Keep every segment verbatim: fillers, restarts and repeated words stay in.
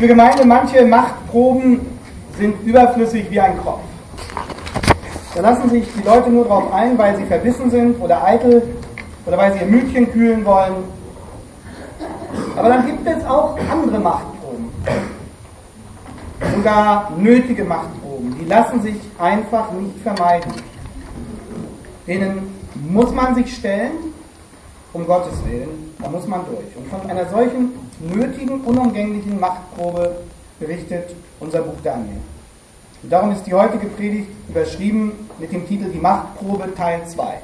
Liebe Gemeinde, manche Machtproben sind überflüssig wie ein Kopf. Da lassen sich die Leute nur darauf ein, weil sie verbissen sind oder eitel oder weil sie ihr Mütchen kühlen wollen. Aber dann gibt es auch andere Machtproben. Sogar nötige Machtproben. Die lassen sich einfach nicht vermeiden. Denen muss man sich stellen, um Gottes Willen. Da muss man durch. Und von einer solchen nötigen, unumgänglichen Machtprobe berichtet unser Buch Daniel. Und darum ist die heutige Predigt überschrieben mit dem Titel Die Machtprobe Teil zwei.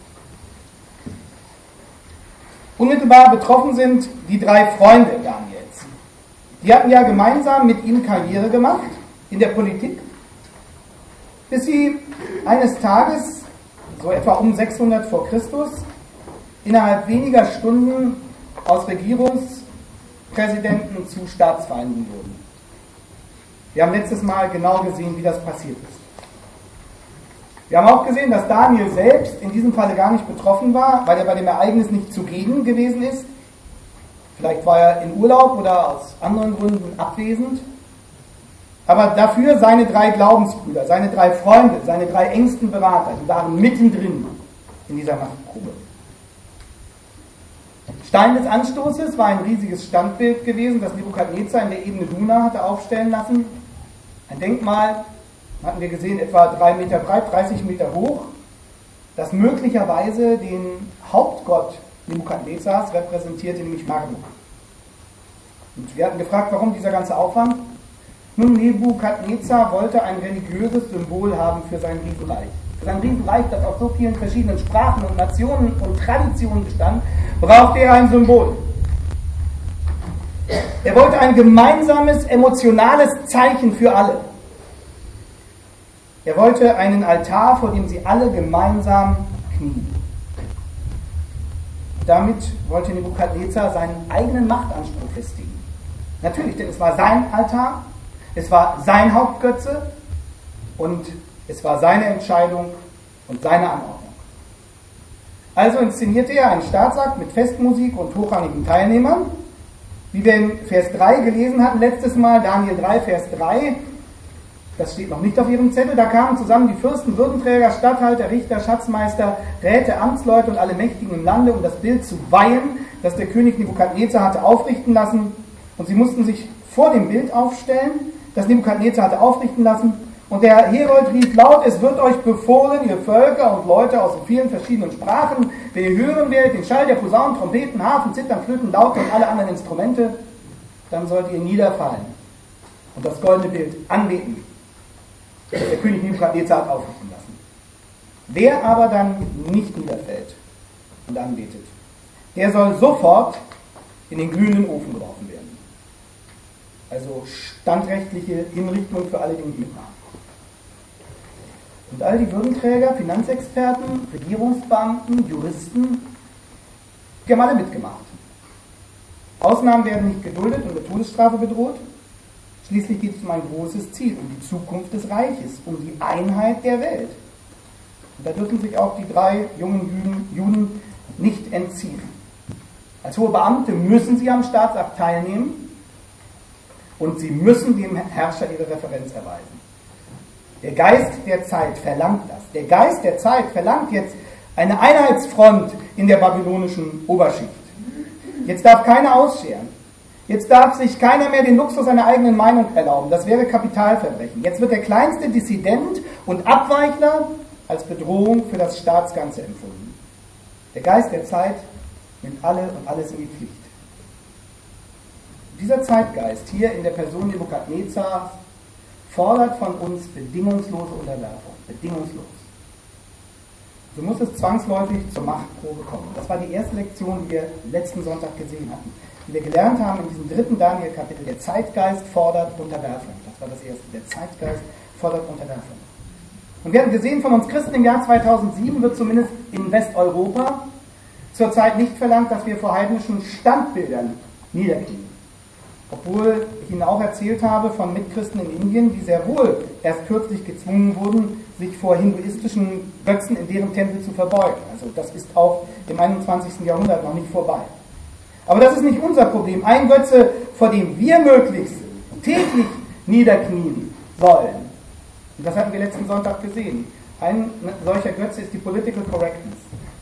Unmittelbar betroffen sind die drei Freunde Daniels. Die hatten ja gemeinsam mit ihm Karriere gemacht in der Politik, bis sie eines Tages, so etwa um sechshundert vor Christus, innerhalb weniger Stunden aus Regierungspräsidenten zu Staatsfeinden wurden. Wir haben letztes Mal genau gesehen, wie das passiert ist. Wir haben auch gesehen, dass Daniel selbst in diesem Falle gar nicht betroffen war, weil er bei dem Ereignis nicht zugegen gewesen ist. Vielleicht war er in Urlaub oder aus anderen Gründen abwesend. Aber dafür seine drei Glaubensbrüder, seine drei Freunde, seine drei engsten Berater, die waren mittendrin in dieser Machtprobe. Stein des Anstoßes war ein riesiges Standbild gewesen, das Nebukadnezar in der Ebene Duna hatte aufstellen lassen. Ein Denkmal, hatten wir gesehen, etwa drei Meter breit, dreißig Meter hoch, das möglicherweise den Hauptgott Nebukadnezars repräsentierte, nämlich Marduk. Und wir hatten gefragt, warum dieser ganze Aufwand? Nun, Nebukadnezar wollte ein religiöses Symbol haben für sein Riesenreich. Für sein Riesenreich, das aus so vielen verschiedenen Sprachen und Nationen und Traditionen bestand, brauchte er ein Symbol. Er wollte ein gemeinsames, emotionales Zeichen für alle. Er wollte einen Altar, vor dem sie alle gemeinsam knien. Damit wollte Nebukadnezar seinen eigenen Machtanspruch festigen. Natürlich, denn es war sein Altar, es war sein Hauptgötze und es war seine Entscheidung und seine Anordnung. Also inszenierte er einen Staatsakt mit Festmusik und hochrangigen Teilnehmern. Wie wir in Vers drei gelesen hatten letztes Mal, Daniel drei, Vers drei, das steht noch nicht auf Ihrem Zettel, da kamen zusammen die Fürsten, Würdenträger, Statthalter, Richter, Schatzmeister, Räte, Amtsleute und alle Mächtigen im Lande, um das Bild zu weihen, das der König Nebukadnezar hatte aufrichten lassen. Und sie mussten sich vor dem Bild aufstellen, das Nebukadnezar hatte aufrichten lassen. Und der Herold rief laut: Es wird euch befohlen, ihr Völker und Leute aus vielen verschiedenen Sprachen, wenn ihr hören werdet den Schall der Posaunen, Trompeten, Harfen, Zittern, Flöten, Laute und alle anderen Instrumente, dann sollt ihr niederfallen und das goldene Bild anbeten, das der König Nebukadnezar hat aufrichten lassen. Wer aber dann nicht niederfällt und anbetet, der soll sofort in den glühenden Ofen geworfen werden. Also standrechtliche Hinrichtung für alle, die nicht mitmachen. Und all die Würdenträger, Finanzexperten, Regierungsbeamten, Juristen, die haben alle mitgemacht. Ausnahmen werden nicht geduldet und mit Todesstrafe bedroht. Schließlich geht es um ein großes Ziel, um die Zukunft des Reiches, um die Einheit der Welt. Und da dürfen sich auch die drei jungen Juden, Juden nicht entziehen. Als hohe Beamte müssen sie am Staatsakt teilnehmen und sie müssen dem Herrscher ihre Referenz erweisen. Der Geist der Zeit verlangt das. Der Geist der Zeit verlangt jetzt eine Einheitsfront in der babylonischen Oberschicht. Jetzt darf keiner ausscheren. Jetzt darf sich keiner mehr den Luxus seiner eigenen Meinung erlauben. Das wäre Kapitalverbrechen. Jetzt wird der kleinste Dissident und Abweichler als Bedrohung für das Staatsganze empfunden. Der Geist der Zeit nimmt alle und alles in die Pflicht. Dieser Zeitgeist hier in der Person Nebukadnezars fordert von uns bedingungslose Unterwerfung. Bedingungslos. So muss es zwangsläufig zur Machtprobe kommen. Das war die erste Lektion, die wir letzten Sonntag gesehen hatten. Die wir gelernt haben in diesem dritten Daniel-Kapitel. Der Zeitgeist fordert Unterwerfung. Das war das erste. Der Zeitgeist fordert Unterwerfung. Und wir haben gesehen, von uns Christen im Jahr zweitausendsieben wird zumindest in Westeuropa zurzeit nicht verlangt, dass wir vor heidnischen Standbildern niederknien. Obwohl ich Ihnen auch erzählt habe von Mitchristen in Indien, die sehr wohl erst kürzlich gezwungen wurden, sich vor hinduistischen Götzen in deren Tempel zu verbeugen. Also das ist auch im einundzwanzigsten Jahrhundert noch nicht vorbei. Aber das ist nicht unser Problem. Ein Götze, vor dem wir möglichst täglich niederknien sollen. Und das hatten wir letzten Sonntag gesehen. Ein solcher Götze ist die Political Correctness.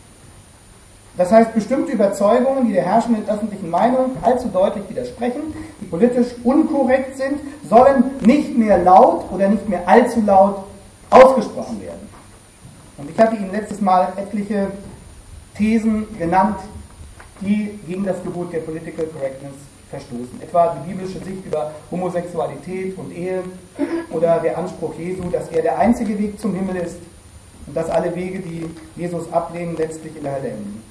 Das heißt, bestimmte Überzeugungen, die der herrschenden öffentlichen Meinung allzu deutlich widersprechen, die politisch unkorrekt sind, sollen nicht mehr laut oder nicht mehr allzu laut ausgesprochen werden. Und ich hatte Ihnen letztes Mal etliche Thesen genannt, die gegen das Gebot der Political Correctness verstoßen. Etwa die biblische Sicht über Homosexualität und Ehe oder der Anspruch Jesu, dass er der einzige Weg zum Himmel ist und dass alle Wege, die Jesus ablehnen, letztlich in der Hölle enden.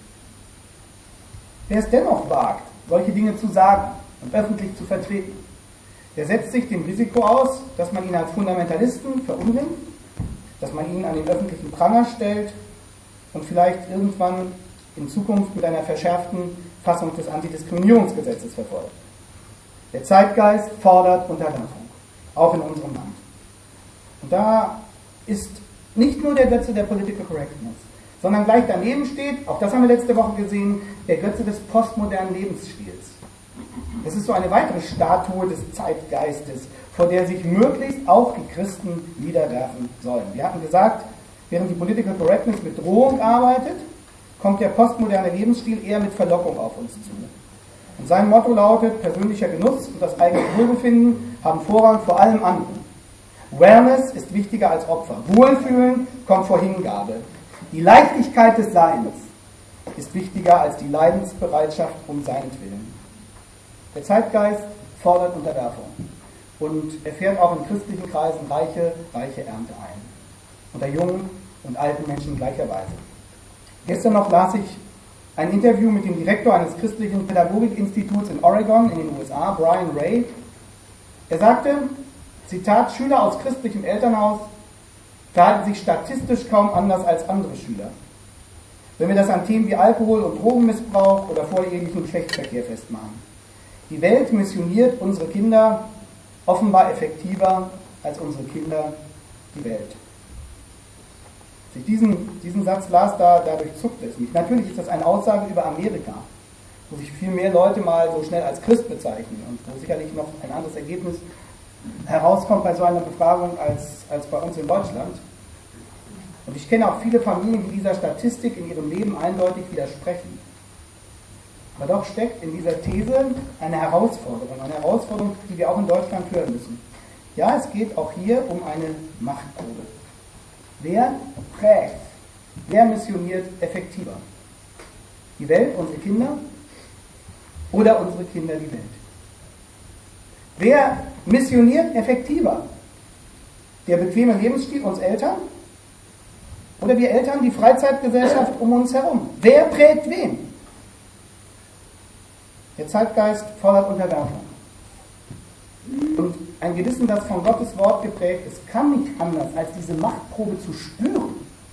Wer es dennoch wagt, solche Dinge zu sagen und öffentlich zu vertreten, der setzt sich dem Risiko aus, dass man ihn als Fundamentalisten verunglimpft, dass man ihn an den öffentlichen Pranger stellt und vielleicht irgendwann in Zukunft mit einer verschärften Fassung des Antidiskriminierungsgesetzes verfolgt. Der Zeitgeist fordert Unterwerfung, auch in unserem Land. Und da ist nicht nur der Götze der Political Correctness, sondern gleich daneben steht, auch das haben wir letzte Woche gesehen, der Götze des postmodernen Lebensstils. Das ist so eine weitere Statue des Zeitgeistes, vor der sich möglichst auch die Christen niederwerfen sollen. Wir hatten gesagt, während die Political Correctness mit Drohung arbeitet, kommt der postmoderne Lebensstil eher mit Verlockung auf uns zu. Und sein Motto lautet, persönlicher Genuss und das eigene Wohlbefinden haben Vorrang vor allem anderen. Wellness ist wichtiger als Opfer. Wohlfühlen kommt vor Hingabe. Die Leichtigkeit des Seins ist wichtiger als die Leidensbereitschaft um seinetwillen. Der Zeitgeist fordert Unterwerfung und er fährt auch in christlichen Kreisen reiche, reiche Ernte ein. Unter jungen und alten Menschen gleicherweise. Gestern noch las ich ein Interview mit dem Direktor eines christlichen Pädagogikinstituts in Oregon in den U S A, Brian Ray. Er sagte, Zitat, Schüler aus christlichem Elternhaus verhalten sich statistisch kaum anders als andere Schüler. Wenn wir das an Themen wie Alkohol- und Drogenmissbrauch oder vorehelichen Geschlechtsverkehr festmachen. Die Welt missioniert unsere Kinder offenbar effektiver als unsere Kinder die Welt. Als ich diesen, diesen Satz las, da, dadurch zuckte es mich. Natürlich ist das eine Aussage über Amerika, wo sich viel mehr Leute mal so schnell als Christ bezeichnen und wo sicherlich noch ein anderes Ergebnis herauskommt bei so einer Befragung als, als bei uns in Deutschland. Und ich kenne auch viele Familien, die dieser Statistik in ihrem Leben eindeutig widersprechen. Aber doch steckt in dieser These eine Herausforderung, eine Herausforderung, die wir auch in Deutschland hören müssen. Ja, es geht auch hier um eine Machtprobe. Wer prägt, wer missioniert effektiver? Die Welt, unsere Kinder, oder unsere Kinder die Welt? Wer missioniert effektiver? Der bequeme Lebensstil, uns Eltern? Oder wir Eltern, die Freizeitgesellschaft um uns herum? Wer prägt wen? Der Zeitgeist fordert Unterwerfung. Und ein Gewissen, das von Gottes Wort geprägt ist, kann nicht anders, als diese Machtprobe zu spüren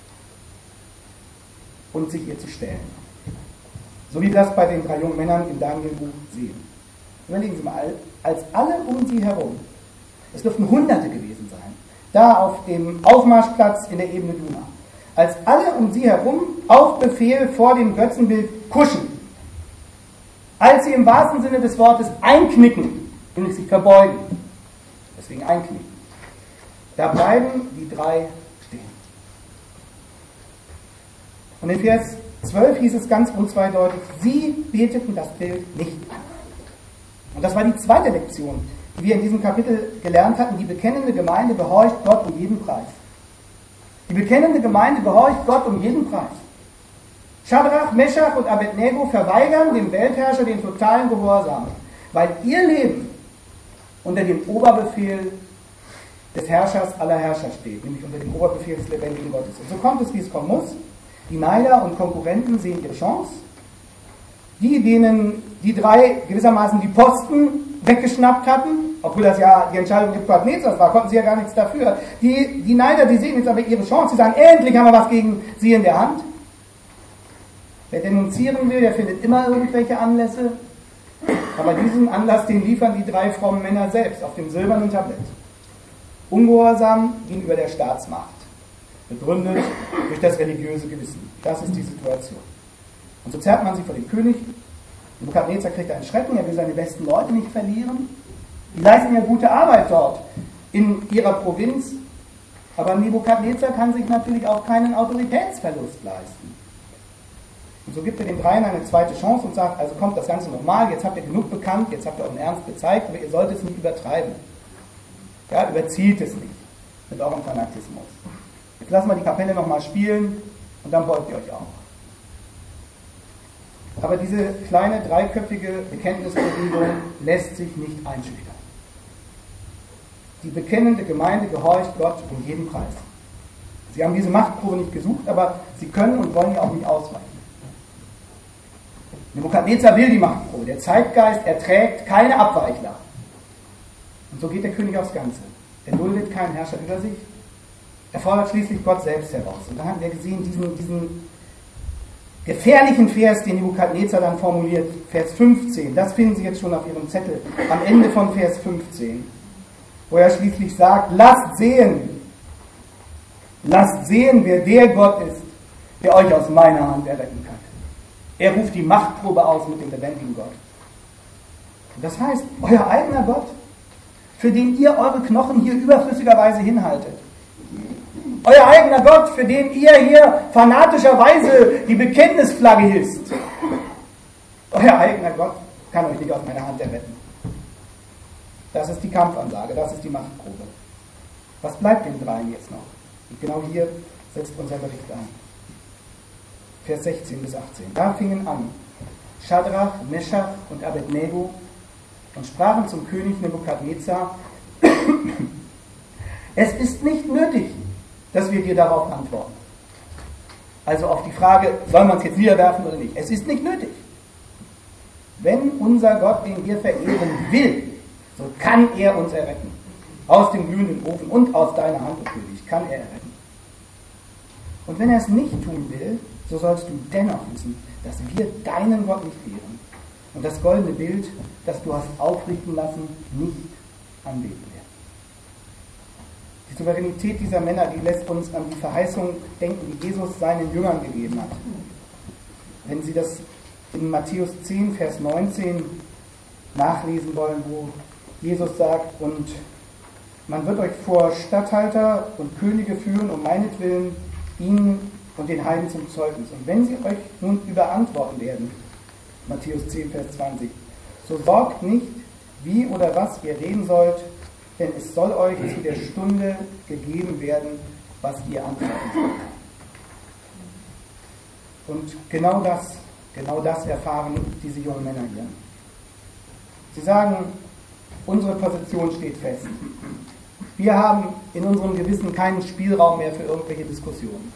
und sich ihr zu stellen. So wie wir das bei den drei jungen Männern im Daniel-Buch sehen. Überlegen Sie mal, als alle um sie herum, es dürften Hunderte gewesen sein, da auf dem Aufmarschplatz in der Ebene Duna, als alle um sie herum auf Befehl vor dem Götzenbild kuschen, als sie im wahrsten Sinne des Wortes einknicken, nämlich sich verbeugen, deswegen einknicken, da bleiben die drei stehen. Und in Vers zwölf hieß es ganz unzweideutig, sie beteten das Bild nicht an. Und das war die zweite Lektion, die wir in diesem Kapitel gelernt hatten. Die bekennende Gemeinde gehorcht Gott um jeden Preis. Die bekennende Gemeinde gehorcht Gott um jeden Preis. Schadrach, Meschach und Abednego verweigern dem Weltherrscher den totalen Gehorsam, weil ihr Leben unter dem Oberbefehl des Herrschers aller Herrscher steht, nämlich unter dem Oberbefehl des lebendigen Gottes. Und so kommt es, wie es kommen muss. Die Neider und Konkurrenten sehen ihre Chance. Die, denen die drei gewissermaßen die Posten weggeschnappt hatten, obwohl das ja die Entscheidung Nebukadnezars war, konnten sie ja gar nichts dafür. Die, die Neider, die sehen jetzt aber ihre Chance. Sie sagen, endlich haben wir was gegen sie in der Hand. Wer denunzieren will, der findet immer irgendwelche Anlässe. Aber diesen Anlass, den liefern die drei frommen Männer selbst auf dem silbernen Tablett. Ungehorsam gegenüber der Staatsmacht, begründet durch das religiöse Gewissen. Das ist die Situation. Und so zerrt man sie vor dem König. Nebukadnezar kriegt einen Schrecken, er will seine besten Leute nicht verlieren. Die leisten ja gute Arbeit dort in ihrer Provinz, aber Nebukadnezar kann sich natürlich auch keinen Autoritätsverlust leisten. Und so gibt er den Dreien eine zweite Chance und sagt, also kommt das Ganze nochmal, jetzt habt ihr genug bekannt, jetzt habt ihr euren Ernst gezeigt, aber ihr sollt es nicht übertreiben. Ja, überzielt es nicht mit eurem Fanatismus. Jetzt lassen wir die Kapelle nochmal spielen und dann beugt ihr euch auch. Aber diese kleine dreiköpfige Bekenntnisbewegung lässt sich nicht einschüchtern. Die bekennende Gemeinde gehorcht Gott um jeden Preis. Sie haben diese Machtprobe nicht gesucht, aber sie können und wollen ja auch nicht ausweichen. Nebukadnezar will die Machtprobe. Der Zeitgeist erträgt keine Abweichler. Und so geht der König aufs Ganze. Er duldet keinen Herrscher über sich. Er fordert schließlich Gott selbst heraus. Und da haben wir gesehen, diesen, diesen gefährlichen Vers, den Nebukadnezar dann formuliert, Vers fünfzehn. Das finden Sie jetzt schon auf Ihrem Zettel, am Ende von Vers fünfzehn. Wo er schließlich sagt, lasst sehen, lasst sehen, wer der Gott ist, der euch aus meiner Hand erretten kann. Er ruft die Machtprobe aus mit dem lebendigen Gott. Das heißt, euer eigener Gott, für den ihr eure Knochen hier überflüssigerweise hinhaltet. Euer eigener Gott, für den ihr hier fanatischerweise die Bekenntnisflagge hisst. Euer eigener Gott kann euch nicht aus meiner Hand erretten. Das ist die Kampfansage, das ist die Machtprobe. Was bleibt den dreien jetzt noch? Und genau hier setzt unser Bericht an. Vers sechzehn bis achtzehn. Da fingen an Schadrach, Meschach und Abednego und sprachen zum König Nebukadnezar: Es ist nicht nötig, dass wir dir darauf antworten. Also auf die Frage, soll man es jetzt niederwerfen oder nicht? Es ist nicht nötig. Wenn unser Gott, den wir verehren, will, so kann er uns erretten. Aus dem glühenden Ofen und aus deiner Hand, O König, kann er erretten. Und wenn er es nicht tun will, so sollst du dennoch wissen, dass wir deinen Gott nicht ehren und das goldene Bild, das du hast aufrichten lassen, nicht anbeten werden. Die Souveränität dieser Männer, die lässt uns an die Verheißung denken, die Jesus seinen Jüngern gegeben hat. Wenn Sie das in Matthäus zehn, Vers neunzehn nachlesen wollen, wo Jesus sagt, und man wird euch vor Statthalter und Könige führen, um meinetwillen ihnen und den Heiden zum Zeugnis. Und wenn sie euch nun überantworten werden, Matthäus zehn, Vers zwanzig, so sorgt nicht, wie oder was ihr reden sollt, denn es soll euch zu der Stunde gegeben werden, was ihr antworten sollt. Und genau das, genau das erfahren diese jungen Männer hier. Sie sagen, unsere Position steht fest. Wir haben in unserem Gewissen keinen Spielraum mehr für irgendwelche Diskussionen.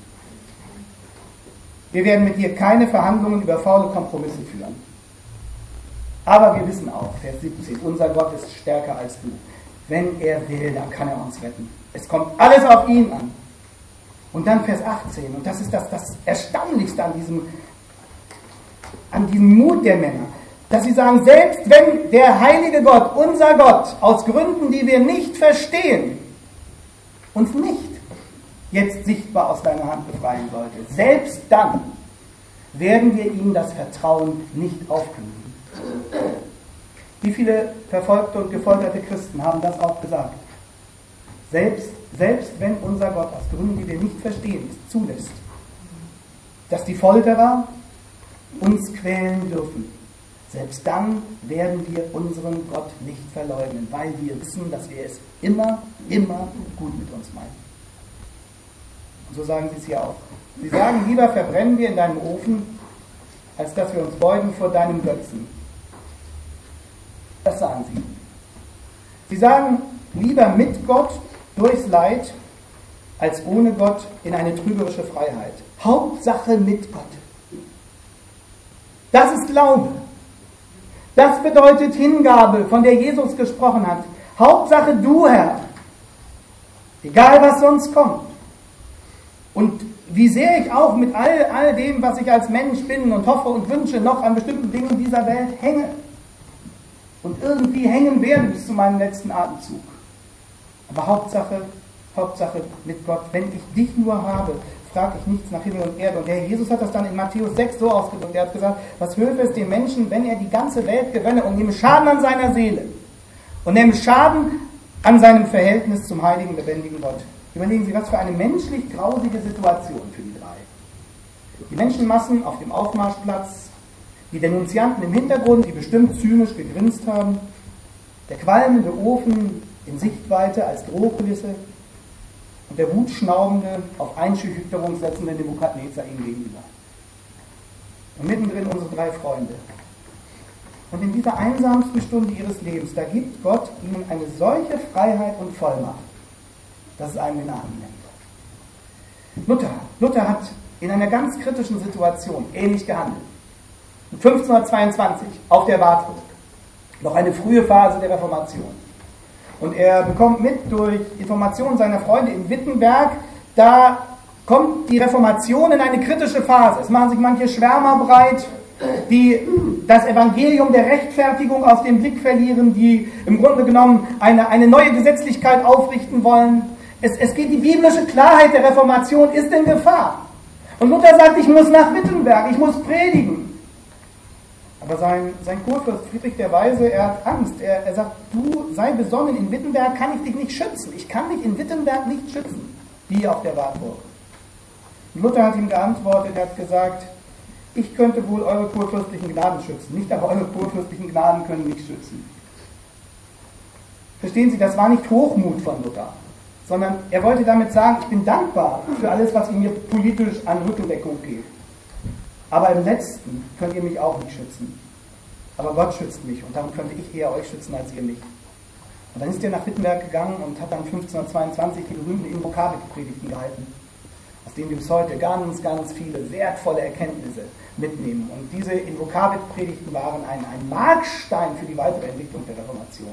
Wir werden mit dir keine Verhandlungen über faule Kompromisse führen. Aber wir wissen auch, Vers siebzehn, unser Gott ist stärker als du. Wenn er will, dann kann er uns retten. Es kommt alles auf ihn an. Und dann Vers achtzehn, und das ist das, das Erstaunlichste an diesem, an diesem Mut der Männer, dass sie sagen, selbst wenn der heilige Gott, unser Gott, aus Gründen, die wir nicht verstehen, uns nicht jetzt sichtbar aus deiner Hand befreien sollte, selbst dann werden wir ihm das Vertrauen nicht aufkündigen. Wie viele verfolgte und gefolterte Christen haben das auch gesagt? Selbst, selbst wenn unser Gott aus Gründen, die wir nicht verstehen, es zulässt, dass die Folterer uns quälen dürfen, selbst dann werden wir unseren Gott nicht verleugnen, weil wir wissen, dass wir es immer, immer gut mit uns meinen. Und so sagen sie es hier auch. Sie sagen, lieber verbrennen wir in deinem Ofen, als dass wir uns beugen vor deinem Götzen. Das sagen sie. Sie sagen, lieber mit Gott durchs Leid, als ohne Gott in eine trügerische Freiheit. Hauptsache mit Gott. Das ist Glaube. Das bedeutet Hingabe, von der Jesus gesprochen hat. Hauptsache du, Herr. Egal, was sonst kommt. Und wie sehr ich auch mit all, all dem, was ich als Mensch bin und hoffe und wünsche, noch an bestimmten Dingen dieser Welt hänge. Und irgendwie hängen werde bis zu meinem letzten Atemzug. Aber Hauptsache, Hauptsache mit Gott. Wenn ich dich nur habe, frage ich nichts nach Himmel und Erde. Und der Herr Jesus hat das dann in Matthäus sechs so ausgedrückt. Er hat gesagt, was hülfe es dem Menschen, wenn er die ganze Welt gewönne und ihm Schaden an seiner Seele? und nehmen Schaden an seinem Verhältnis zum heiligen, lebendigen Gott. Überlegen Sie, was für eine menschlich grausige Situation für die drei. Die Menschenmassen auf dem Aufmarschplatz, die Denunzianten im Hintergrund, die bestimmt zynisch gegrinst haben, der qualmende Ofen in Sichtweite als Drohkulisse und der wutschnaubende, auf Einschüchterung setzende Nebukadnezar ihm gegenüber. Und mittendrin unsere drei Freunde. Und in dieser einsamsten Stunde ihres Lebens, da gibt Gott ihnen eine solche Freiheit und Vollmacht, dass es einem den Atem nimmt. Luther, Luther hat in einer ganz kritischen Situation ähnlich gehandelt. fünfzehnhundertzweiundzwanzig auf der Wartburg, noch eine frühe Phase der Reformation. Und er bekommt mit durch Informationen seiner Freunde in Wittenberg, da kommt die Reformation in eine kritische Phase. Es machen sich manche Schwärmer breit, die das Evangelium der Rechtfertigung aus dem Blick verlieren, die im Grunde genommen eine, eine neue Gesetzlichkeit aufrichten wollen. Es, es geht, die biblische Klarheit der Reformation ist in Gefahr. Und Luther sagt, ich muss nach Wittenberg, ich muss predigen. Aber sein, sein Kurfürst Friedrich der Weise, er hat Angst. Er, er sagt, du sei besonnen, in Wittenberg kann ich dich nicht schützen. Ich kann dich in Wittenberg nicht schützen, wie auf der Wartburg. Und Luther hat ihm geantwortet, er hat gesagt, ich könnte wohl eure kurfürstlichen Gnaden schützen, nicht aber eure kurfürstlichen Gnaden können mich schützen. Verstehen Sie, das war nicht Hochmut von Luther, sondern er wollte damit sagen, ich bin dankbar für alles, was ihr mir politisch an Rückendeckung gibt. Aber im Letzten könnt ihr mich auch nicht schützen. Aber Gott schützt mich und darum könnte ich eher euch schützen als ihr mich. Und dann ist er nach Wittenberg gegangen und hat dann fünfzehnhundertzweiundzwanzig die berühmten Invokavit-Predigten gehalten, aus denen wir bis heute ganz, ganz viele wertvolle Erkenntnisse mitnehmen. Und diese Invokavit-Predigten waren ein, ein Markstein für die weitere Entwicklung der Reformation.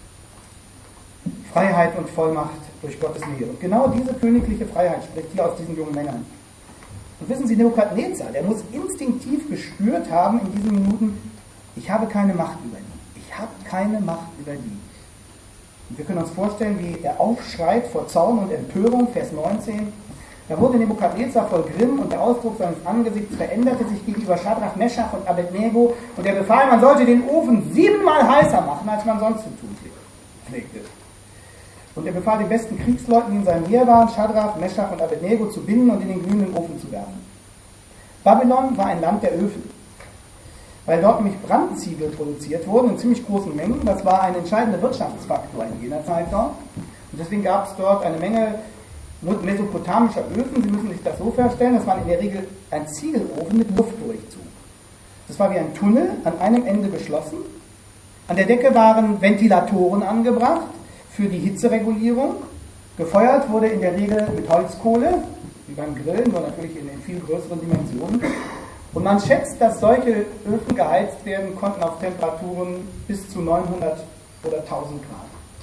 Freiheit und Vollmacht durch Gottes Nähe. Und genau diese königliche Freiheit spricht hier aus diesen jungen Männern. Und wissen Sie, Nebukadnezar, der muss instinktiv gespürt haben in diesen Minuten, ich habe keine Macht über die. Ich habe keine Macht über die. Und wir können uns vorstellen, wie er aufschreit vor Zorn und Empörung, Vers neunzehn. Da wurde Nebukadnezar voll Grimm und der Ausdruck seines Angesichts veränderte sich gegenüber Schadrach, Meschach und Abednego und er befahl, man sollte den Ofen siebenmal heißer machen, als man sonst zu tun pflegte. Und er befahl den besten Kriegsleuten, die in seinem Heer waren, Schadrach, Meschach und Abednego zu binden und in den glühenden Ofen zu werfen. Babylon war ein Land der Öfen, weil dort nämlich Brandziegel produziert wurden in ziemlich großen Mengen. Das war ein entscheidender Wirtschaftsfaktor in jener Zeit dort. Und deswegen gab es dort eine Menge mesopotamischer Öfen. Sie müssen sich das so vorstellen, das war in der Regel ein Ziegelofen mit Luftdurchzug. Das war wie ein Tunnel, an einem Ende geschlossen. An der Decke waren Ventilatoren angebracht für die Hitzeregulierung. Gefeuert wurde in der Regel mit Holzkohle, wie beim Grillen, nur natürlich in den viel größeren Dimensionen. Und man schätzt, dass solche Öfen geheizt werden konnten auf Temperaturen bis zu neunhundert oder tausend Grad.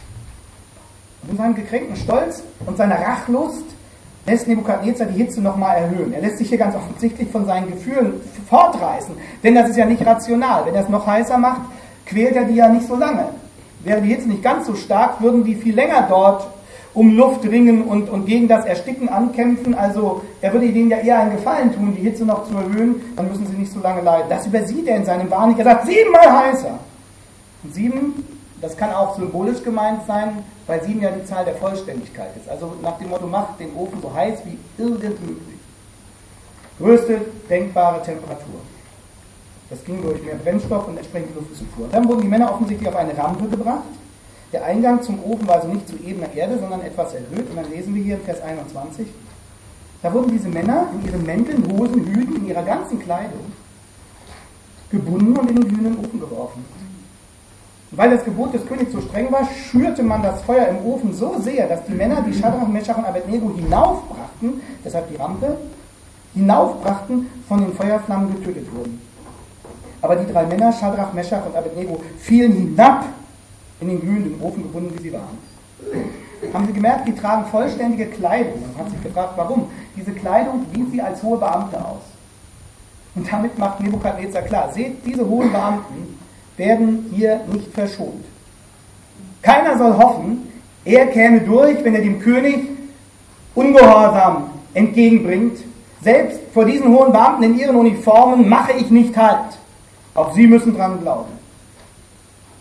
Und in seinem gekränkten Stolz und seiner Rachlust lässt Nebukadnezar die Hitze nochmal erhöhen. Er lässt sich hier ganz offensichtlich von seinen Gefühlen fortreißen, denn das ist ja nicht rational. Wenn er es noch heißer macht, quält er die ja nicht so lange. Wäre die Hitze nicht ganz so stark, würden die viel länger dort um Luft ringen und, und gegen das Ersticken ankämpfen. Also er würde denen ja eher einen Gefallen tun, die Hitze noch zu erhöhen, dann müssen sie nicht so lange leiden. Das übersieht er in seinem Wahn nicht. Er sagt, siebenmal heißer. Und sieben, das kann auch symbolisch gemeint sein, weil sieben ja die Zahl der Vollständigkeit ist. Also nach dem Motto, macht den Ofen so heiß wie irgend möglich. Größte denkbare Temperatur. Das ging durch mehr Brennstoff und entsprechende Luftzufuhr. Dann wurden die Männer offensichtlich auf eine Rampe gebracht. Der Eingang zum Ofen war also nicht zu ebener Erde, sondern etwas erhöht. Und dann lesen wir hier in Vers einundzwanzig. Da wurden diese Männer in ihren Mänteln, Hosen, Hüten, in ihrer ganzen Kleidung gebunden und in den glühenden Ofen geworfen. Und weil das Gebot des Königs so streng war, schürte man das Feuer im Ofen so sehr, dass die Männer, die Schadrach, Meschach und Abednego hinaufbrachten, deshalb die Rampe, hinaufbrachten, von den Feuerflammen getötet wurden. Aber die drei Männer, Schadrach, Meschach und Abednego, fielen hinab in den glühenden Ofen, gebunden wie sie waren. Haben Sie gemerkt, die tragen vollständige Kleidung. Man hat sich gefragt, warum? Diese Kleidung wies sie als hohe Beamte aus. Und damit macht Nebukadnezar klar, seht, diese hohen Beamten werden hier nicht verschont. Keiner soll hoffen, er käme durch, wenn er dem König Ungehorsam entgegenbringt. Selbst vor diesen hohen Beamten in ihren Uniformen mache ich nicht Halt. Auch sie müssen dran glauben.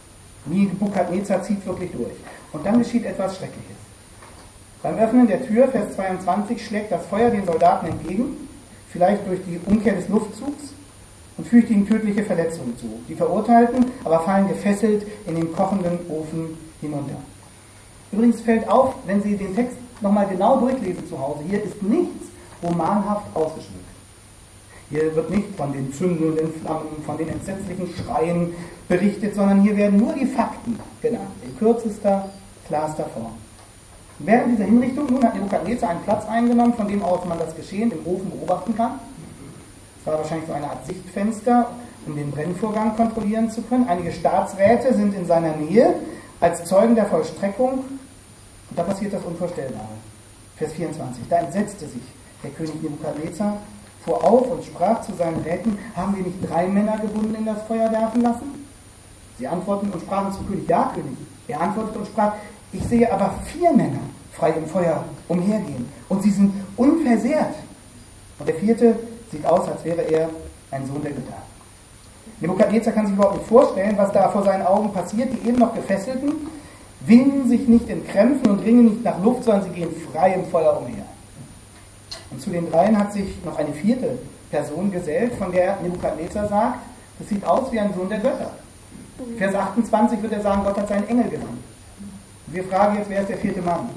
Nebukadnezar zieht wirklich durch. Und dann geschieht etwas Schreckliches. Beim Öffnen der Tür, Vers zweiundzwanzig, schlägt das Feuer den Soldaten entgegen, vielleicht durch die Umkehr des Luftzugs, und fügt ihnen tödliche Verletzungen zu. Die Verurteilten aber fallen gefesselt in den kochenden Ofen hinunter. Übrigens fällt auf, wenn Sie den Text nochmal genau durchlesen zu Hause, hier ist nichts romanhaft ausgeschmückt. Hier wird nicht von den zündenden Flammen, von den entsetzlichen Schreien berichtet, sondern hier werden nur die Fakten genannt, in kürzester, klarster Form. Während dieser Hinrichtung nun hat Nebukadnezar einen Platz eingenommen, von dem aus man das Geschehen im Ofen beobachten kann. Es war wahrscheinlich so eine Art Sichtfenster, um den Brennvorgang kontrollieren zu können. Einige Staatsräte sind in seiner Nähe als Zeugen der Vollstreckung. Und da passiert das Unvorstellbare. Vers vierundzwanzig. Da entsetzte sich der König Nebukadnezar, fuhr auf und sprach zu seinen Räten: Haben wir nicht drei Männer gebunden in das Feuer werfen lassen? Sie antworteten und sprachen zum König: Ja, König. Er antwortete und sprach: Ich sehe aber vier Männer frei im Feuer umhergehen, und sie sind unversehrt. Und der vierte sieht aus, als wäre er ein Sohn der Götter. Nebukadnezar kann sich überhaupt nicht vorstellen, was da vor seinen Augen passiert. Die eben noch Gefesselten winden sich nicht in Krämpfen und ringen nicht nach Luft, sondern sie gehen frei im Feuer umher. Und zu den dreien hat sich noch eine vierte Person gesellt, von der Nebukadnezar sagt, das sieht aus wie ein Sohn der Götter. Vers achtundzwanzig wird er sagen, Gott hat seinen Engel gesandt. Wir fragen jetzt, wer ist der vierte Mann?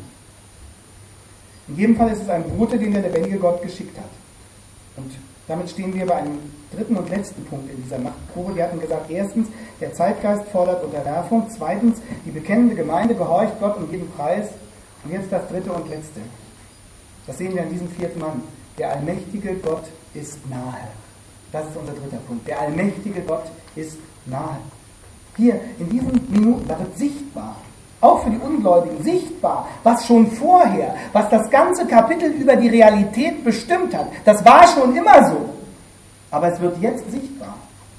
In jedem Fall ist es ein Bote, den der lebendige Gott geschickt hat. Und damit stehen wir bei einem dritten und letzten Punkt in dieser Machtprobe. Die hatten gesagt, erstens, der Zeitgeist fordert Unterwerfung. Zweitens, die bekennende Gemeinde gehorcht Gott um jeden Preis. Und jetzt das dritte und letzte. Das sehen wir an diesem vierten Mann. Der allmächtige Gott ist nahe. Das ist unser dritter Punkt. Der allmächtige Gott ist nahe. Hier, in diesen Minuten, da wird sichtbar, auch für die Ungläubigen sichtbar, was schon vorher, was das ganze Kapitel über die Realität bestimmt hat. Das war schon immer so. Aber es wird jetzt sichtbar.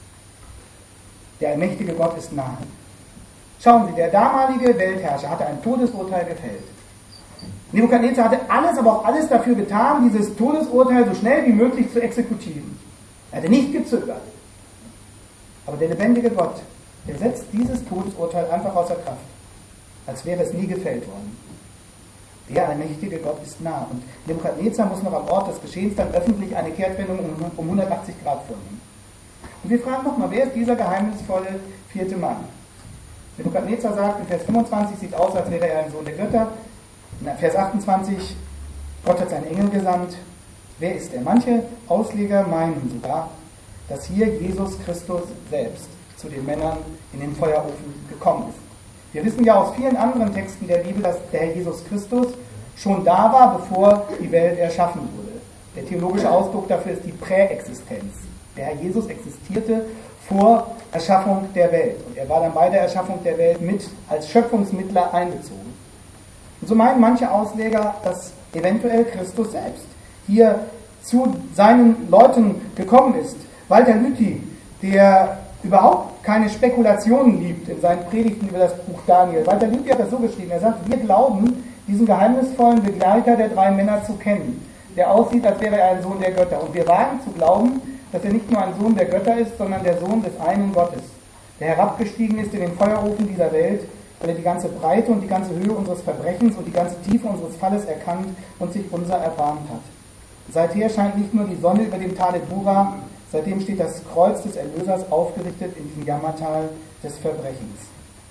Der allmächtige Gott ist nahe. Schauen Sie, der damalige Weltherrscher hatte ein Todesurteil gefällt. Nebukadnezar hatte alles, aber auch alles dafür getan, dieses Todesurteil so schnell wie möglich zu exekutieren. Er hatte nicht gezögert. Aber der lebendige Gott, der setzt dieses Todesurteil einfach außer Kraft, als wäre es nie gefällt worden. Der allmächtige Gott ist nah. Und Nebukadnezar muss noch am Ort des Geschehens dann öffentlich eine Kehrtwendung um hundertachtzig Grad vornehmen. Und wir fragen nochmal, wer ist dieser geheimnisvolle vierte Mann? Nebukadnezar sagt in Vers fünfundzwanzig, sieht aus, als wäre er ein Sohn der Götter. In Vers achtundzwanzig, Gott hat seinen Engel gesandt. Wer ist er? Manche Ausleger meinen sogar, dass hier Jesus Christus selbst zu den Männern in den Feuerofen gekommen ist. Wir wissen ja aus vielen anderen Texten der Bibel, dass der Herr Jesus Christus schon da war, bevor die Welt erschaffen wurde. Der theologische Ausdruck dafür ist die Präexistenz. Der Herr Jesus existierte vor Erschaffung der Welt. Und er war dann bei der Erschaffung der Welt mit als Schöpfungsmittler einbezogen. Und so meinen manche Ausleger, dass eventuell Christus selbst hier zu seinen Leuten gekommen ist. Walter Lüthi, der überhaupt keine Spekulationen liebt in seinen Predigten über das Buch Daniel. Walter Lüthi hat das so geschrieben, er sagt, wir glauben, diesen geheimnisvollen Begleiter der drei Männer zu kennen, der aussieht, als wäre er ein Sohn der Götter. Und wir wagen zu glauben, dass er nicht nur ein Sohn der Götter ist, sondern der Sohn des einen Gottes, der herabgestiegen ist in den Feuerofen dieser Welt, weil er die ganze Breite und die ganze Höhe unseres Verbrechens und die ganze Tiefe unseres Falles erkannt und sich unser erbarmt hat. Seither scheint nicht nur die Sonne über dem Tale Dura, seitdem steht das Kreuz des Erlösers aufgerichtet in diesem Jammertal des Verbrechens.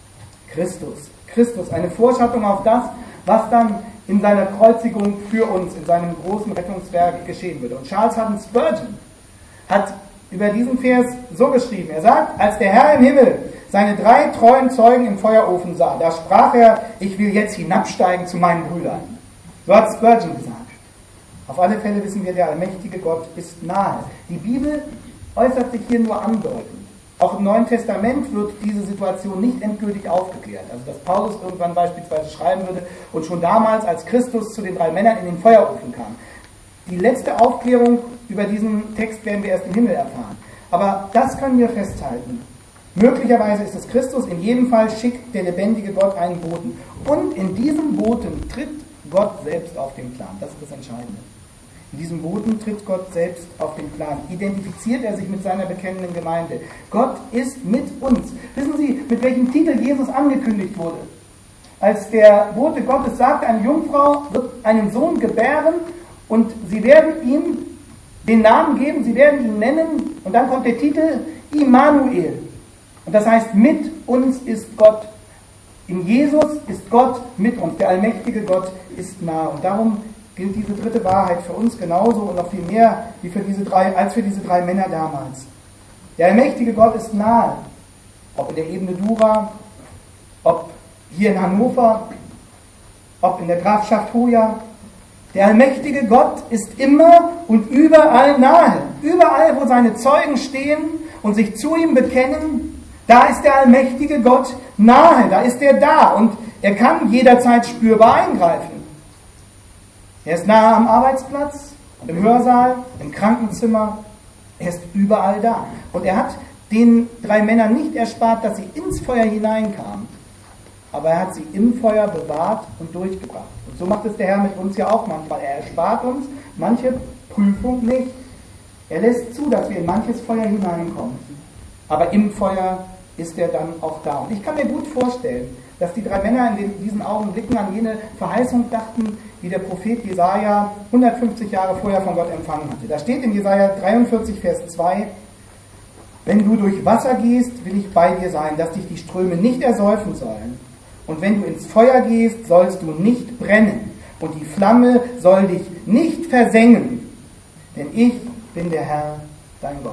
Christus, Christus, eine Vorschattung auf das, was dann in seiner Kreuzigung für uns, in seinem großen Rettungswerk geschehen würde. Und Charles Haddon Spurgeon hat über diesen Vers so geschrieben, er sagt, als der Herr im Himmel seine drei treuen Zeugen im Feuerofen sah, da sprach er, ich will jetzt hinabsteigen zu meinen Brüdern. So hat Spurgeon gesagt. Auf alle Fälle wissen wir, der allmächtige Gott ist nahe. Die Bibel äußert sich hier nur andeutend. Auch im Neuen Testament wird diese Situation nicht endgültig aufgeklärt. Also dass Paulus irgendwann beispielsweise schreiben würde und schon damals, als Christus zu den drei Männern in den Feuerofen kam. Die letzte Aufklärung über diesen Text werden wir erst im Himmel erfahren. Aber das können wir festhalten. Möglicherweise ist es Christus, in jedem Fall schickt der lebendige Gott einen Boten. Und in diesem Boten tritt Gott selbst auf den Plan. Das ist das Entscheidende. In diesem Boten tritt Gott selbst auf den Plan. Identifiziert er sich mit seiner bekennenden Gemeinde. Gott ist mit uns. Wissen Sie, mit welchem Titel Jesus angekündigt wurde? Als der Bote Gottes sagte, eine Jungfrau wird einen Sohn gebären und sie werden ihm den Namen geben, sie werden ihn nennen und dann kommt der Titel Immanuel. Und das heißt, mit uns ist Gott. In Jesus ist Gott mit uns. Der allmächtige Gott ist nah. Und darum gilt diese dritte Wahrheit für uns genauso und noch viel mehr wie für diese drei, als für diese drei Männer damals. Der allmächtige Gott ist nahe. Ob in der Ebene Dura, ob hier in Hannover, ob in der Grafschaft Hoya. Der allmächtige Gott ist immer und überall nahe. Überall, wo seine Zeugen stehen und sich zu ihm bekennen, da ist der allmächtige Gott nahe, da ist er da und er kann jederzeit spürbar eingreifen. Er ist nahe am Arbeitsplatz, im Hörsaal, im Krankenzimmer, er ist überall da. Und er hat den drei Männern nicht erspart, dass sie ins Feuer hineinkamen, aber er hat sie im Feuer bewahrt und durchgebracht. Und so macht es der Herr mit uns ja auch manchmal. Er erspart uns manche Prüfung nicht. Er lässt zu, dass wir in manches Feuer hineinkommen. Aber im Feuer ist er dann auch da. Und ich kann mir gut vorstellen, dass die drei Männer in diesen Augenblicken an jene Verheißung dachten, die der Prophet Jesaja hundertfünfzig Jahre vorher von Gott empfangen hatte. Da steht in Jesaja dreiundvierzig, Vers zwei, wenn du durch Wasser gehst, will ich bei dir sein, dass dich die Ströme nicht ersäufen sollen. Und wenn du ins Feuer gehst, sollst du nicht brennen. Und die Flamme soll dich nicht versengen. Denn ich bin der Herr, dein Gott.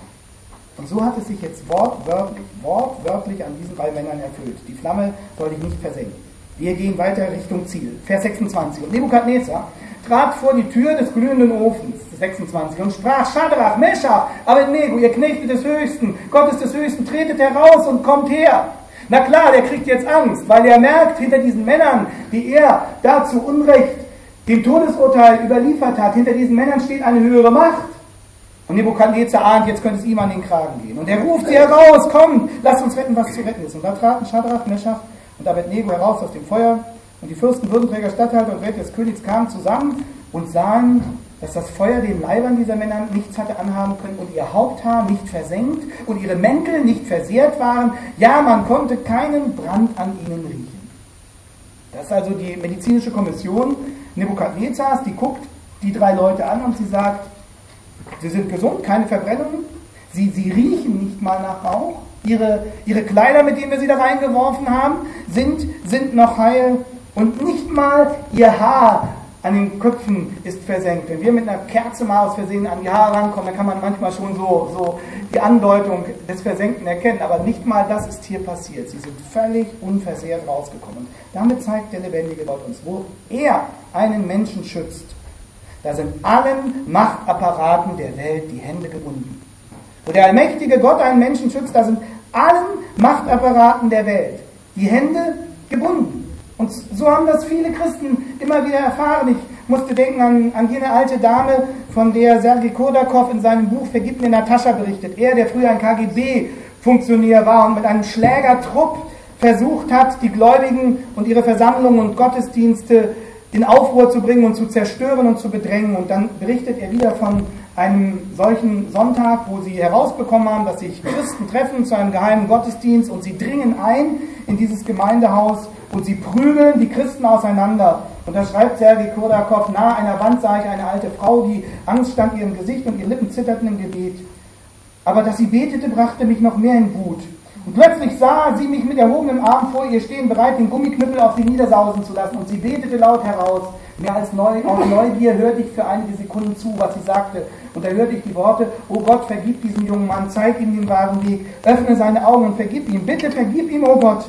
Und so hat es sich jetzt wortwörtlich, wortwörtlich an diesen drei Männern erfüllt. Die Flamme soll dich nicht versengen. Wir gehen weiter Richtung Ziel. Vers sechsundzwanzig. Und Nebukadnezar trat vor die Tür des glühenden Ofens, sechsundzwanzig, und sprach, Schadrach, Meschach, Abednego, ihr Knechte des Höchsten, Gottes des Höchsten, tretet heraus und kommt her. Na klar, der kriegt jetzt Angst, weil er merkt, hinter diesen Männern, die er da zu Unrecht dem Todesurteil überliefert hat, hinter diesen Männern steht eine höhere Macht. Und Nebukadnezar ahnt, jetzt könnte es ihm an den Kragen gehen. Und er ruft sie heraus, kommt, lasst uns retten, was zu retten ist. Und da traten Schadrach, Meschach und Abednego heraus aus dem Feuer. Und die Fürsten, Würdenträger, Statthalter und Räte des Königs kamen zusammen und sahen, dass das Feuer den Leibern dieser Männer nichts hatte anhaben können und ihr Haupthaar nicht versengt und ihre Mäntel nicht versehrt waren. Ja, man konnte keinen Brand an ihnen riechen. Das ist also die medizinische Kommission Nebukadnezars, die guckt die drei Leute an und sie sagt, sie sind gesund, keine Verbrennungen, sie, sie riechen nicht mal nach Rauch, ihre, ihre Kleider, mit denen wir sie da reingeworfen haben, sind, sind noch heil und nicht mal ihr Haar an den Köpfen ist versenkt. Wenn wir mit einer Kerze mal aus Versehen an die Haare rankommen, dann kann man manchmal schon so, so die Andeutung des Versenkten erkennen, aber nicht mal das ist hier passiert. Sie sind völlig unversehrt rausgekommen. Damit zeigt der lebendige Gott uns, wo er einen Menschen schützt, da sind allen Machtapparaten der Welt die Hände gebunden. Wo der allmächtige Gott einen Menschen schützt, da sind allen Machtapparaten der Welt die Hände gebunden. Und so haben das viele Christen immer wieder erfahren. Ich musste denken an, an jene alte Dame, von der Sergei Kodakov in seinem Buch Vergib mir Natascha berichtet. Er, der früher ein K G B-Funktionär war und mit einem Schlägertrupp versucht hat, die Gläubigen und ihre Versammlungen und Gottesdienste in Aufruhr zu bringen und zu zerstören und zu bedrängen. Und dann berichtet er wieder von einem solchen Sonntag, wo sie herausbekommen haben, dass sich Christen treffen zu einem geheimen Gottesdienst und sie dringen ein in dieses Gemeindehaus und sie prügeln die Christen auseinander. Und da schreibt Sergei Kodakov, nahe einer Wand sah ich eine alte Frau, die Angst stand ihrem Gesicht und ihre Lippen zitterten im Gebet. Aber dass sie betete, brachte mich noch mehr in Wut. Und plötzlich sah sie mich mit erhobenem Arm vor ihr stehen, bereit, den Gummiknüppel auf sie niedersausen zu lassen. Und sie betete laut heraus. Mehr als Neu aus Neugier hörte ich für einige Sekunden zu, was sie sagte. Und da hörte ich die Worte, oh Gott, vergib diesem jungen Mann, zeig ihm den wahren Weg, öffne seine Augen und vergib ihm. Bitte vergib ihm, oh Gott.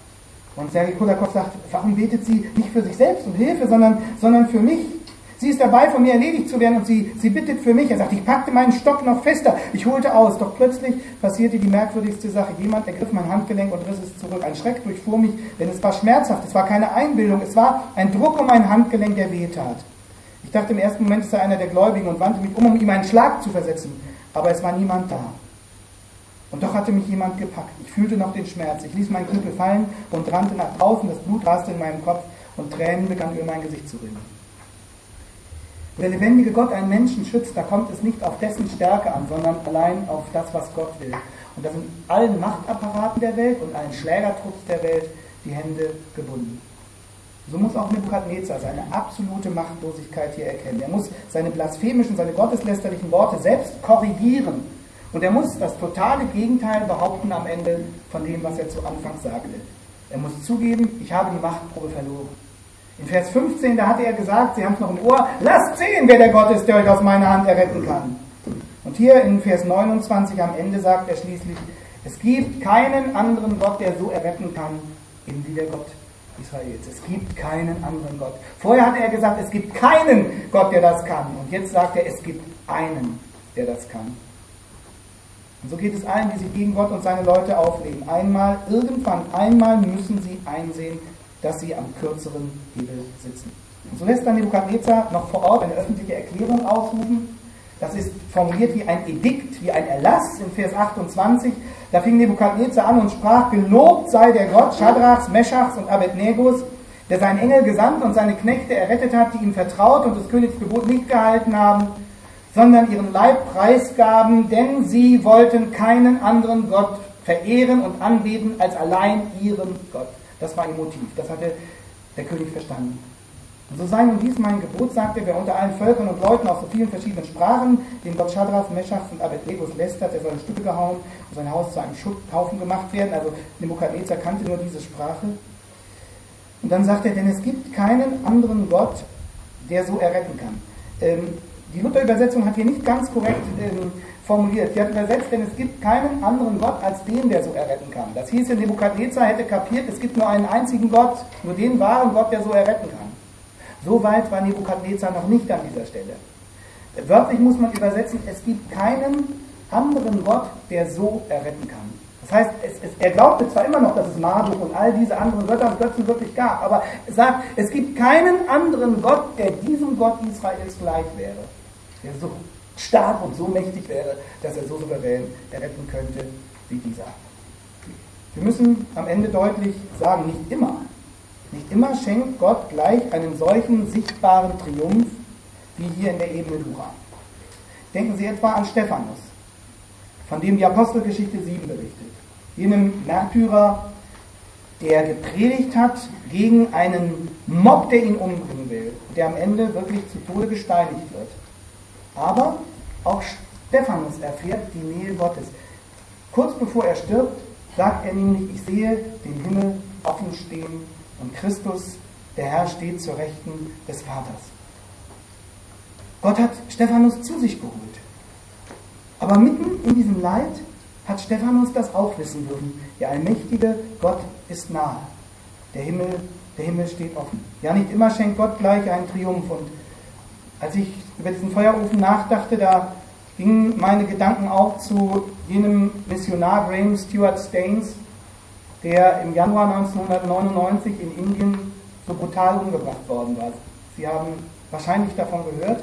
Und Sergei Kodakov sagt, warum betet sie nicht für sich selbst um Hilfe, sondern, sondern für mich? Sie ist dabei, von mir erledigt zu werden und sie, sie bittet für mich. Er sagt, ich packte meinen Stock noch fester, ich holte aus. Doch plötzlich passierte die merkwürdigste Sache. Jemand ergriff mein Handgelenk und riss es zurück. Ein Schreck durchfuhr mich, denn es war schmerzhaft. Es war keine Einbildung, es war ein Druck um mein Handgelenk, der wehtat. Ich dachte im ersten Moment, es sei einer der Gläubigen und wandte mich um, um ihm einen Schlag zu versetzen. Aber es war niemand da. Und doch hatte mich jemand gepackt. Ich fühlte noch den Schmerz. Ich ließ meinen Knüppel fallen und rannte nach draußen. Das Blut raste in meinem Kopf und Tränen begannen über mein Gesicht zu rinnen. Wenn der lebendige Gott einen Menschen schützt, da kommt es nicht auf dessen Stärke an, sondern allein auf das, was Gott will. Und da sind allen Machtapparaten der Welt und allen Schlägertrupps der Welt die Hände gebunden. So muss auch Nebukadnezar seine absolute Machtlosigkeit hier erkennen. Er muss seine blasphemischen, seine gotteslästerlichen Worte selbst korrigieren. Und er muss das totale Gegenteil behaupten am Ende von dem, was er zu Anfang sagte. Er muss zugeben, ich habe die Machtprobe verloren. In Vers fünfzehn, da hatte er gesagt, Sie haben es noch im Ohr, lasst sehen, wer der Gott ist, der euch aus meiner Hand erretten kann. Und hier in Vers neunundzwanzig am Ende sagt er schließlich, es gibt keinen anderen Gott, der so erretten kann, eben wie der Gott Israels. Es gibt keinen anderen Gott. Vorher hatte er gesagt, es gibt keinen Gott, der das kann. Und jetzt sagt er, es gibt einen, der das kann. Und so geht es allen, die sich gegen Gott und seine Leute auflehnen. Einmal, irgendwann, einmal müssen sie einsehen, dass sie am kürzeren Hebel sitzen. Und so lässt dann Nebukadnezar noch vor Ort eine öffentliche Erklärung ausrufen. Das ist formuliert wie ein Edikt, wie ein Erlass in Vers achtundzwanzig. Da fing Nebukadnezar an und sprach, gelobt sei der Gott Schadrachs, Meschachs und Abednegos, der seinen Engel gesandt und seine Knechte errettet hat, die ihm vertraut und des Königs Gebot nicht gehalten haben, sondern ihren Leib preisgaben, denn sie wollten keinen anderen Gott verehren und anbeten als allein ihren Gott. Das war ihr Motiv, das hatte der König verstanden. Und so sei nun dies mein Gebot, sagte er, wer unter allen Völkern und Leuten aus so vielen verschiedenen Sprachen, den Gott Schadrach, Meschach und Abednego lästert, der soll in Stücke gehauen und sein Haus zu einem Schutthaufen gemacht werden. Also Nebukadnezar kannte nur diese Sprache. Und dann sagt er, denn es gibt keinen anderen Gott, der so erretten kann. Ähm, die Luther-Übersetzung hat hier nicht ganz korrekt ähm, formuliert. Sie hat übersetzt, denn es gibt keinen anderen Gott als den, der so erretten kann. Das hieße, Nebukadnezar hätte kapiert, es gibt nur einen einzigen Gott, nur den wahren Gott, der so erretten kann. So weit war Nebukadnezar noch nicht an dieser Stelle. Wörtlich muss man übersetzen, es gibt keinen anderen Gott, der so erretten kann. Das heißt, es, es, er glaubte zwar immer noch, dass es Marduk und all diese anderen Götter und Götzen wirklich gab, aber er sagt, es gibt keinen anderen Gott, der diesem Gott Israels gleich wäre, der so stark und so mächtig wäre, dass er so souverän erretten könnte wie dieser. Wir müssen am Ende deutlich sagen, nicht immer. Nicht immer schenkt Gott gleich einen solchen sichtbaren Triumph wie hier in der Ebene Dura. Denken Sie etwa an Stephanus, von dem die Apostelgeschichte sieben berichtet. Jenem Märtyrer, der gepredigt hat gegen einen Mob, der ihn umbringen will, der am Ende wirklich zu Tode gesteinigt wird. Aber auch Stephanus erfährt die Nähe Gottes. Kurz bevor er stirbt, sagt er nämlich, ich sehe den Himmel offen stehen und Christus, der Herr, steht zur Rechten des Vaters. Gott hat Stephanus zu sich geholt. Aber mitten in diesem Leid hat Stephanus das auch wissen dürfen. Der allmächtige Gott ist nahe. Der Himmel, der Himmel steht offen. Ja, nicht immer schenkt Gott gleich einen Triumph. Und als ich über diesen Feuerofen nachdachte, da gingen meine Gedanken auch zu jenem Missionar Graham Stuart Staines, der im Januar neunzehnhundertneunundneunzig in Indien so brutal umgebracht worden war. Sie haben wahrscheinlich davon gehört.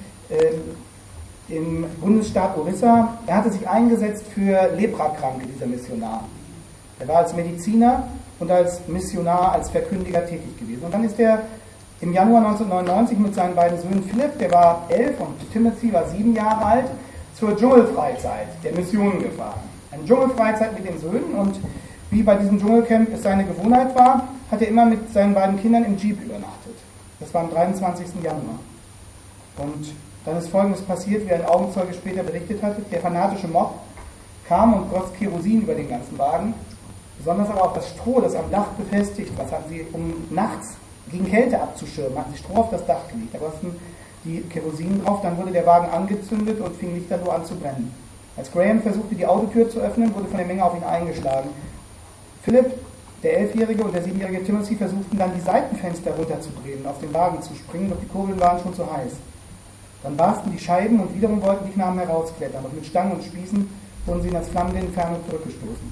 Äh, Im Bundesstaat Orissa, er hatte sich eingesetzt für Leprakranke, dieser Missionar. Er war als Mediziner und als Missionar, als Verkündiger tätig gewesen. Und dann ist er im Januar neunzehnhundertneunundneunzig mit seinen beiden Söhnen Philipp, der war elf und Timothy war sieben Jahre alt, zur Dschungelfreizeit der Missionen gefahren. Eine Dschungelfreizeit mit den Söhnen, und wie bei diesem Dschungelcamp es seine Gewohnheit war, hat er immer mit seinen beiden Kindern im Jeep übernachtet. Das war am dreiundzwanzigsten Januar. Und dann ist Folgendes passiert, wie ein Augenzeuge später berichtet hatte. Der fanatische Mob kam und goss Kerosin über den ganzen Wagen, besonders aber auch das Stroh, das am Dach befestigt, was hatten sie, um nachts gegen Kälte abzuschirmen, hatten sie Stroh auf das Dach gelegt. Da gossen die Kerosin drauf, dann wurde der Wagen angezündet und fing lichterloh an zu brennen. Als Graham versuchte, die Autotür zu öffnen, wurde von der Menge auf ihn eingeschlagen. Philipp, der Elfjährige, und der Siebenjährige Timothy versuchten dann, die Seitenfenster runterzudrehen und auf den Wagen zu springen, doch die Kurbeln waren schon zu heiß. Dann barsten die Scheiben und wiederum wollten die Knaben herausklettern, und mit Stangen und Spießen wurden sie in das flammende Inferno zurückgestoßen.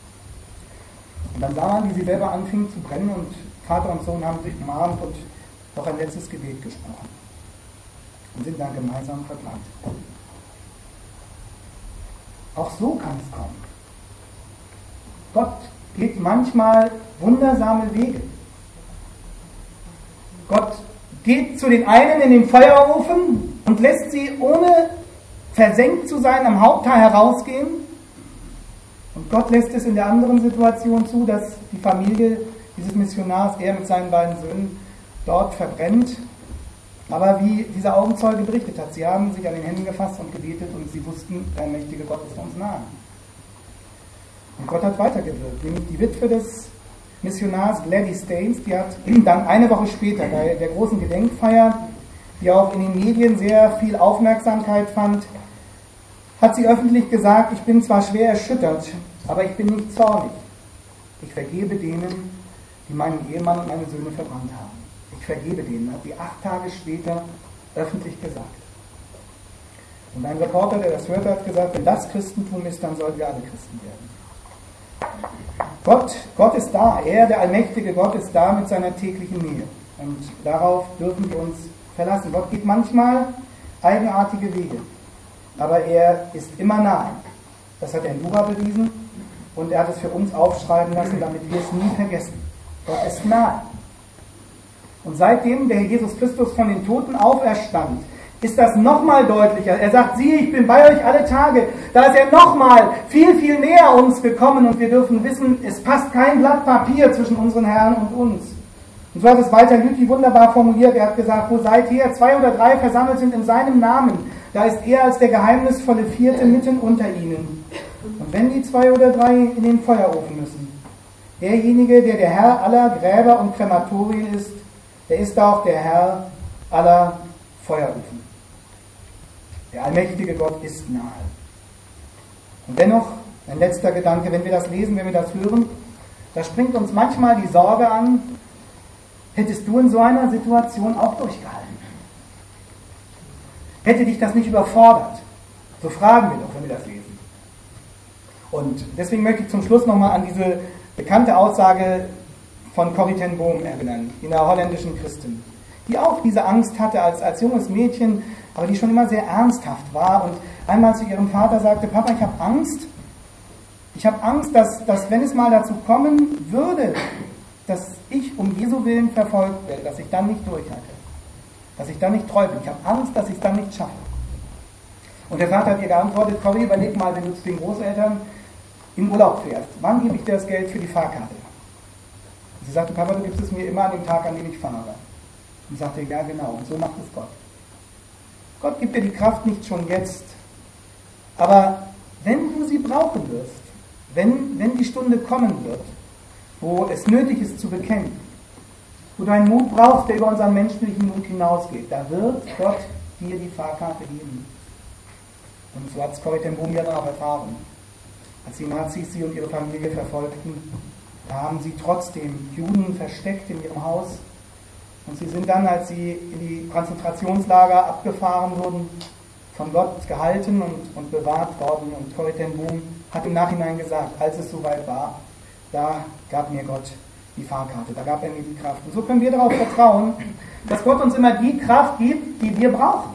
Und dann sah man, wie sie selber anfingen zu brennen, und Vater und Sohn haben sich umarmt und noch ein letztes Gebet gesprochen und sind dann gemeinsam verbrannt. Auch so kann es kommen. Gott geht manchmal wundersame Wege. Gott geht zu den einen in den Feuerofen und lässt sie, ohne versenkt zu sein, am Hauptteil herausgehen. Und Gott lässt es in der anderen Situation zu, dass die Familie dieses Missionars, er mit seinen beiden Söhnen, dort verbrennt. Aber wie dieser Augenzeuge berichtet hat, sie haben sich an den Händen gefasst und gebetet und sie wussten, der mächtige Gott ist uns nahe. Und Gott hat weitergewirkt, nämlich die Witwe des Missionars Gladys Staines, die hat dann eine Woche später bei der großen Gedenkfeier, die auch in den Medien sehr viel Aufmerksamkeit fand, hat sie öffentlich gesagt, ich bin zwar schwer erschüttert, aber ich bin nicht zornig. Ich vergebe denen, die meinen Ehemann und meine Söhne verbrannt haben. Ich vergebe denen, hat sie acht Tage später öffentlich gesagt. Und ein Reporter, der das hörte, hat gesagt, wenn das Christentum ist, dann sollten wir alle Christen werden. Gott, Gott ist da, er, der allmächtige Gott, ist da mit seiner täglichen Nähe. Und darauf dürfen wir uns verlassen. Gott geht manchmal eigenartige Wege, aber er ist immer nahe. Das hat er in Jura bewiesen und er hat es für uns aufschreiben lassen, damit wir es nie vergessen. Gott ist nahe. Und seitdem der Herr Jesus Christus von den Toten auferstand, ist das nochmal deutlicher. Er sagt, siehe, ich bin bei euch alle Tage. Da ist er nochmal viel, viel näher uns gekommen und wir dürfen wissen, es passt kein Blatt Papier zwischen unseren Herren und uns. Und so hat es Walter Lüthi wunderbar formuliert. Er hat gesagt, wo seither zwei oder drei versammelt sind in seinem Namen, da ist er als der geheimnisvolle Vierte mitten unter ihnen. Und wenn die zwei oder drei in den Feuerofen müssen, derjenige, der der Herr aller Gräber und Krematorien ist, der ist auch der Herr aller Feuerofen. Der allmächtige Gott ist nahe. Und dennoch, ein letzter Gedanke, wenn wir das lesen, wenn wir das hören, da springt uns manchmal die Sorge an, hättest du in so einer Situation auch durchgehalten? Hätte dich das nicht überfordert? So fragen wir doch, wenn wir das lesen. Und deswegen möchte ich zum Schluss nochmal an diese bekannte Aussage von Corrie ten Boom erinnern, einer holländischen Christin, die auch diese Angst hatte als, als junges Mädchen, aber die schon immer sehr ernsthaft war und einmal zu ihrem Vater sagte, Papa, ich habe Angst, ich habe Angst, dass, dass wenn es mal dazu kommen würde, dass ich um Jesu Willen verfolgt werde, dass ich dann nicht durchhalte, dass ich dann nicht treu bin. Ich habe Angst, dass ich es dann nicht schaffe. Und der Vater hat ihr geantwortet, Corrie, überleg mal, wenn du zu den Großeltern in Urlaub fährst, wann gebe ich dir das Geld für die Fahrkarte? Und sie sagte, Papa, du gibst es mir immer an dem Tag, an dem ich fahre. Und sagte, ja genau, und so macht es Gott. Gott gibt dir die Kraft nicht schon jetzt, aber wenn du sie brauchen wirst, wenn, wenn die Stunde kommen wird, wo es nötig ist zu bekennen, wo du einen Mut brauchst, der über unseren menschlichen Mut hinausgeht, da wird Gott dir die Fahrkarte geben. Und so hat es Corrie ten Boom ja dann auch erfahren. Als die Nazis sie und ihre Familie verfolgten, da haben sie trotzdem Juden versteckt in ihrem Haus. Und sie sind dann, als sie in die Konzentrationslager abgefahren wurden, von Gott gehalten und, und bewahrt worden. Und Corrie ten Boom hat im Nachhinein gesagt, als es soweit war, da gab mir Gott die Fahrkarte, da gab er mir die Kraft. Und so können wir darauf vertrauen, dass Gott uns immer die Kraft gibt, die wir brauchen.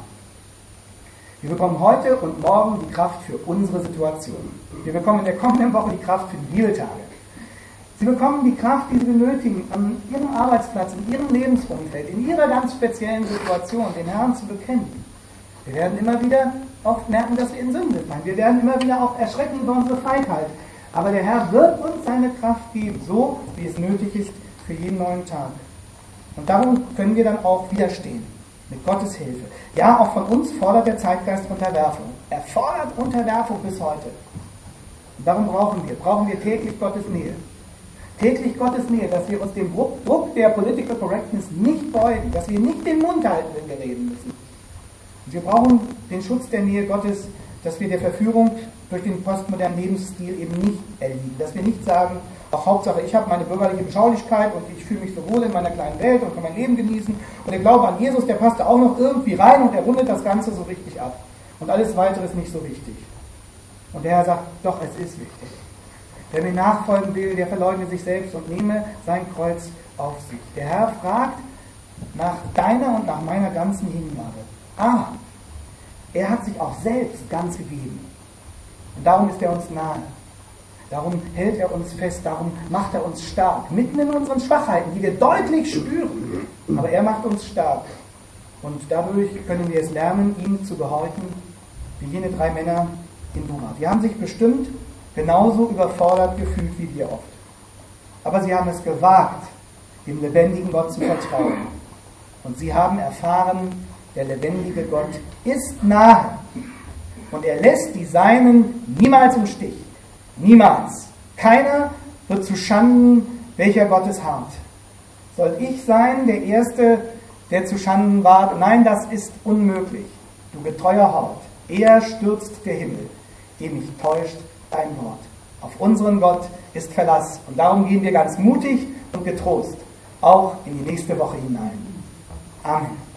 Wir bekommen heute und morgen die Kraft für unsere Situation. Wir bekommen in der kommenden Woche die Kraft für die Bibeltage. Sie bekommen die Kraft, die Sie benötigen, an Ihrem Arbeitsplatz, in Ihrem Lebensumfeld, in Ihrer ganz speziellen Situation, den Herrn zu bekennen. Wir werden immer wieder auch merken, dass wir in Sünde fallen. Wir werden immer wieder auch erschrecken über unsere Feigheit. Aber der Herr wird uns seine Kraft geben, so wie es nötig ist für jeden neuen Tag. Und darum können wir dann auch widerstehen, mit Gottes Hilfe. Ja, auch von uns fordert der Zeitgeist Unterwerfung. Er fordert Unterwerfung bis heute. Und darum brauchen wir, brauchen wir täglich Gottes Nähe. Täglich Gottes Nähe, dass wir uns dem Druck der Political Correctness nicht beugen, dass wir nicht den Mund halten, wenn wir reden müssen. Und wir brauchen den Schutz der Nähe Gottes, dass wir der Verführung durch den postmodernen Lebensstil eben nicht erliegen. Dass wir nicht sagen, auch Hauptsache ich habe meine bürgerliche Beschaulichkeit und ich fühle mich so wohl in meiner kleinen Welt und kann mein Leben genießen und der Glaube an Jesus, der passt da auch noch irgendwie rein und er rundet das Ganze so richtig ab. Und alles Weitere ist nicht so wichtig. Und der Herr sagt, doch, es ist wichtig. Wer mir nachfolgen will, der verleugne sich selbst und nehme sein Kreuz auf sich. Der Herr fragt nach deiner und nach meiner ganzen Hingabe. Ah, er hat sich auch selbst ganz gegeben. Und darum ist er uns nahe. Darum hält er uns fest, darum macht er uns stark. Mitten in unseren Schwachheiten, die wir deutlich spüren. Aber er macht uns stark. Und dadurch können wir es lernen, ihm zu gehorchen, wie jene drei Männer in Dura. Die haben sich bestimmt genauso überfordert gefühlt wie wir oft. Aber sie haben es gewagt, dem lebendigen Gott zu vertrauen. Und sie haben erfahren, der lebendige Gott ist nahe. Und er lässt die Seinen niemals im Stich. Niemals. Keiner wird zu Schanden, welcher Gottes harrt. Soll ich sein, der Erste, der zu Schanden ward? Nein, das ist unmöglich. Du getreuer Hort, eher stürzt der Himmel, ehe mich täuscht dein Wort. Auf unseren Gott ist Verlass. Und darum gehen wir ganz mutig und getrost auch in die nächste Woche hinein. Amen.